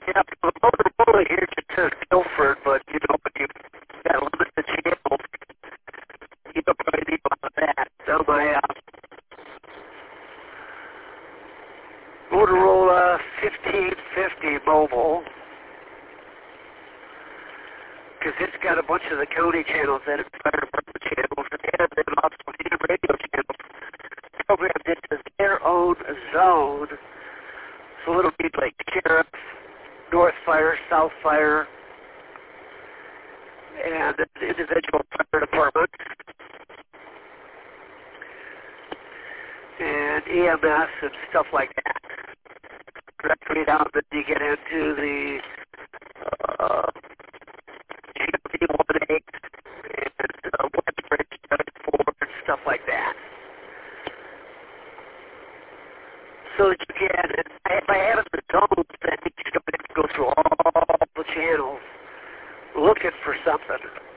Yeah, the Motorola here just says Guilford, but you know, when you've got limited channels, you don't probably need a lot of that. So my Motorola 1550 mobile, because it's got a bunch of the county channels and fire department channels, and then also ham radio channels programmed into their own zone. So it'll be like sheriff, north fire, south fire, and individual fire department, and EMS and stuff like that. Directly down, then you get into the GW18 and Westbridge 94 and stuff like that. So that you can, by having the zones, that means you don't have to go through all the channels looking for something.